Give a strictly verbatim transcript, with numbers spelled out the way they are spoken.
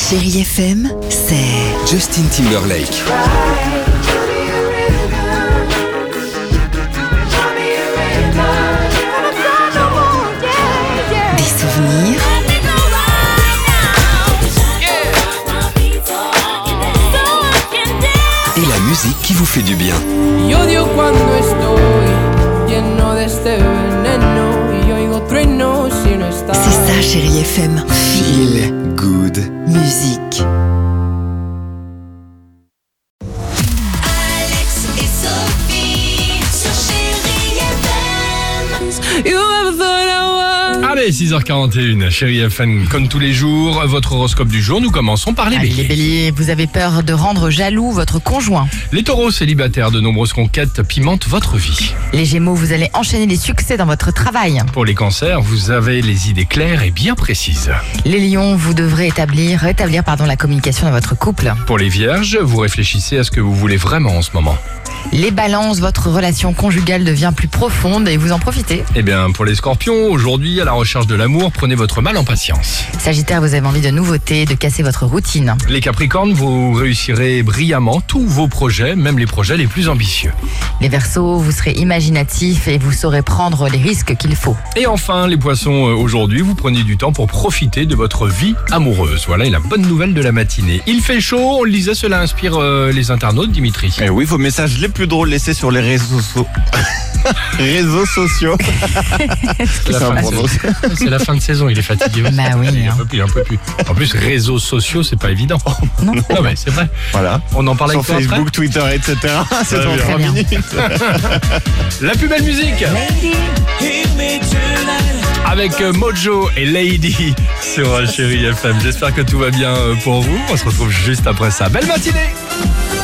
Chérie F M, c'est Justin Timberlake. des souvenirs, Et la musique qui vous fait du bien. Y odio cuando estoy lleno de este veneno y oigo truenos si no estás. c'est ça Chérie F M. Feel, Good. musique. Alex et Sophie sur Chérie F M. You ever thought I was Allez, six heures quarante et une, Chérie F M, comme tous les jours, votre horoscope du jour, nous commençons par les Allez, béliers. les béliers, vous avez peur de rendre jaloux votre conjoint. Les taureaux célibataires, de nombreuses conquêtes pimentent votre vie. Les gémeaux, vous allez enchaîner les succès dans votre travail. Pour les cancers, vous avez les idées claires et bien précises. Les lions, vous devrez établir, rétablir pardon, la communication dans votre couple. Pour les vierges, vous réfléchissez à ce que vous voulez vraiment en ce moment. Les balances, votre relation conjugale devient plus profonde et vous en profitez. Eh bien, pour les scorpions, aujourd'hui, à la recherche de l'amour, prenez votre mal en patience. Sagittaire, vous avez envie de nouveautés, de casser votre routine. Les capricornes, vous réussirez brillamment tous vos projets, même les projets les plus ambitieux. Les verseaux, vous serez imaginatifs et vous saurez prendre les risques qu'il faut. Et enfin, les poissons, euh, aujourd'hui, vous prenez du temps pour profiter de votre vie amoureuse. Voilà est la bonne nouvelle de la matinée. Il fait chaud, on le disait, cela inspire euh, les internautes, Dimitri. Et oui, vos messages les plus drôles laissés sur les réseaux sociaux. réseaux sociaux. C'est la, Ça fin de prononce. saison. C'est la fin de saison, il est fatigué aussi. Bah oui, Il en hein. peut plus, il en peut plus. En plus, réseaux sociaux, c'est pas évident. Non, Non, mais c'est vrai. Voilà. On en parle Sur avec toi après. Facebook, Twitter, et cetera. C'est Très dans bien. trois Très bien. minutes. La plus belle musique avec euh, Mojo et Lady sur euh, Chérie F M. J'espère que tout va bien euh, pour vous. On se retrouve juste après ça. Belle matinée.